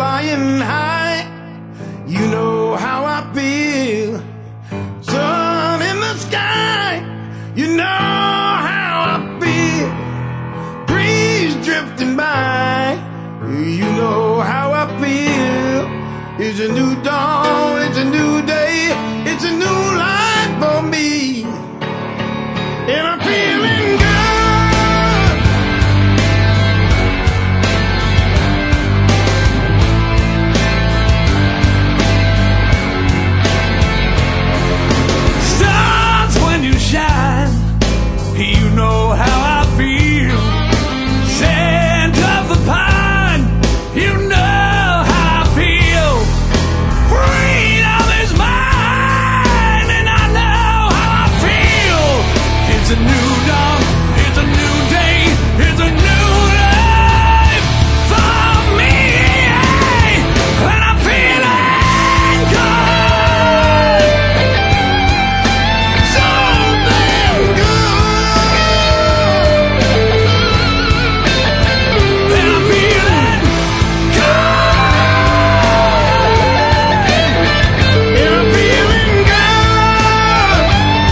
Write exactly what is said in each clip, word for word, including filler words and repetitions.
flying high. You know how I feel. Sun in the sky. You know how I feel. Breeze drifting by. You know how I feel. It's a new dawn. It's a new day. It's a new life for me. And I'm feeling good. Stars when you shine, you know how I feel. Scent of the pine, you know how I feel. Freedom is mine, and I know how I feel. It's a new dawn, it's a new day, it's a new life for me, and I'm feeling good. So damn good. And I'm feeling good. And I'm feeling good.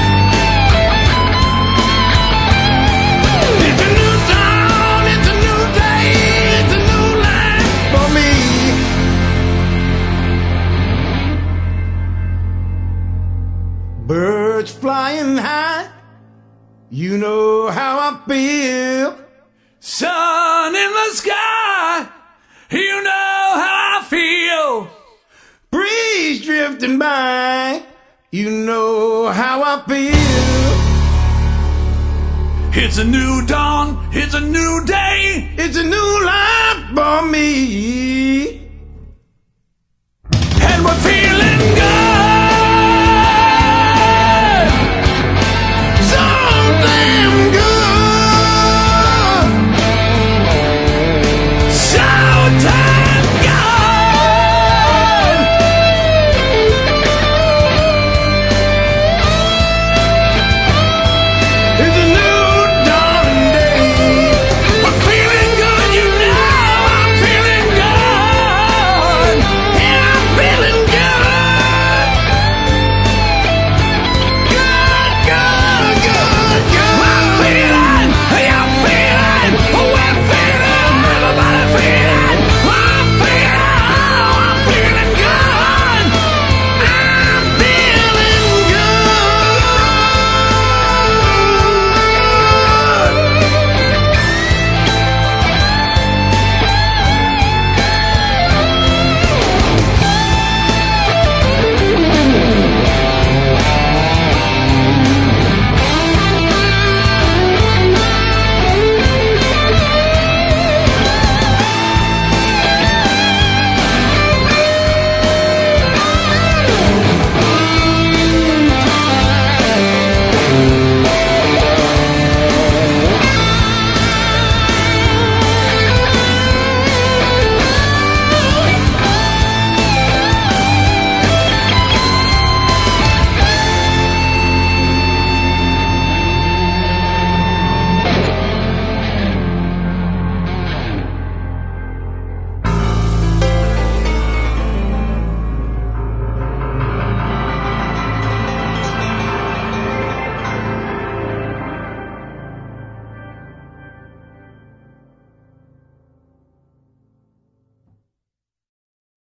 It's a new dawn, it's a new day, it's a new life for me. Birds flying high, you know how I feel. Sun in the sky, you know how I feel. Breeze drifting by, you know how I feel. It's a new dawn, it's a new day. It's a new life for me.